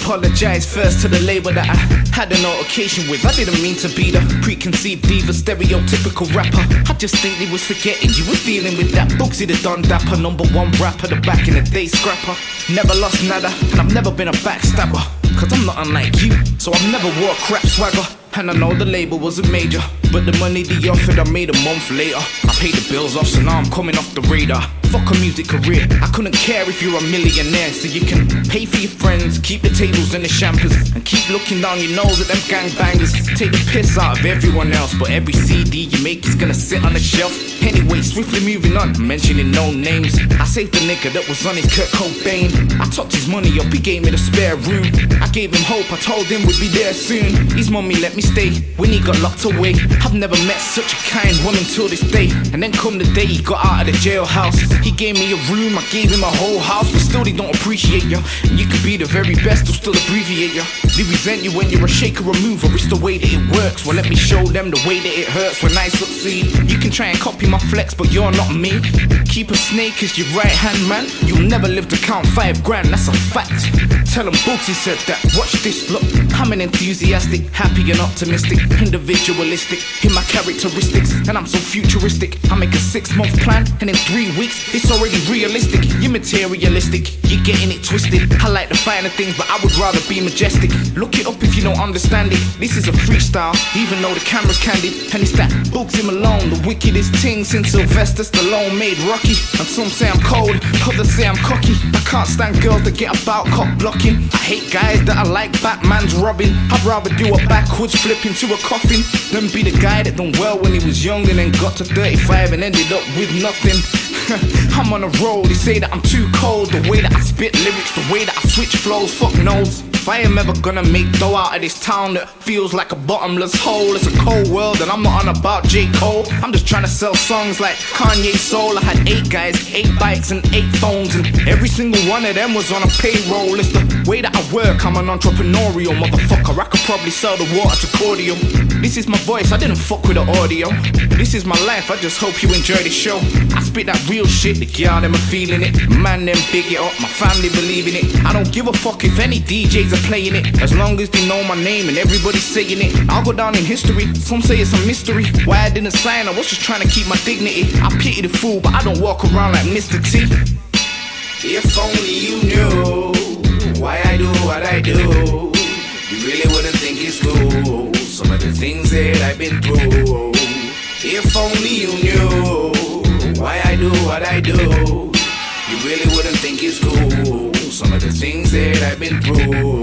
apologize first to the label that I had an altercation with. I didn't mean to be the preconceived diva, stereotypical rapper. I just think they was forgetting you was dealing with that Bugsy the Don Dapper, #1 rapper, the back in the day scrapper. Never lost nada, and I've never been a backstabber, cause I'm not unlike you, so I've never wore a crap swagger. And I know the label wasn't major, but the money they offered I made a month later. I paid the bills off, so now I'm coming off the radar. Fuck a music career, I couldn't care if you're a millionaire. So you can pay for your friends, keep the tables and the champers, and keep looking down your nose at them gangbangers. Take the piss out of everyone else, but every CD you make is gonna sit on the shelf. Anyway, swiftly moving on, mentioning no names. I saved the nigga that was on his Kurt Cobain. I topped his money up, he gave me the spare room. I gave him hope, I told him we'd be there soon. His mommy let me stay when he got locked away. I've never met such a kind woman till this day. And then come the day he got out of the jailhouse, he gave me a room, I gave him a whole house, but still they don't appreciate you. And you could be the very best, they'll still abbreviate you. They resent you when you're a shaker or mover, it's the way that it works. Well, let me show them the way that it hurts when I succeed. You can try and copy my flex, but you're not me. Keep a snake as your right hand man, you'll never live to count 5 grand, that's a fact. Tell them Bugsy said that, watch this, look. I'm an enthusiastic, happy and optimistic, individualistic in my characteristics, and I'm so futuristic. I make a 6-month plan, and in 3 weeks it's already realistic. You're materialistic, you're getting it twisted. I like the finer things, but I would rather be majestic. Look it up if you don't understand it. This is a freestyle, even though the camera's candid. And it's that Bugsy Malone, the wickedest thing since Sylvester Stallone made Rocky. And some say I'm cold, others say I'm cocky. I can't stand girls that get about cop blocking. I hate guys that are like Batman's Robin. I'd rather do a backwards flip into a coffin than be the guy that done well when he was young and then got to 35 and ended up with nothing. I'm on a roll, they say that I'm too cold. The way that I spit lyrics, the way that I switch flows, fuck knows. If I am ever gonna make dough out of this town that feels like a bottomless hole, it's a cold world and I'm not on about J. Cole. I'm just trying to sell songs like Kanye Soul. I had 8 guys, 8 bikes and 8 phones, and every single one of them was on a payroll. It's the way that I work, I'm an entrepreneurial motherfucker. I could probably sell the water to cordial. This is my voice, I didn't fuck with the audio. This is my life, I just hope you enjoy the show. I spit that real shit, the girl them are feeling it. Man them big it up, my family believe in it. I don't give a fuck if any DJs are playing it, as long as they know my name and everybody's saying it. I'll go down in history, some say it's a mystery why I didn't sign, I was just trying to keep my dignity. I pity the fool, but I don't walk around like Mr. T. If only you knew why I do what I do, you really wouldn't think it's cool, some of the things that I've been through. If only you knew why I do what I do, you really wouldn't think it's cool, some of the things that I've been through.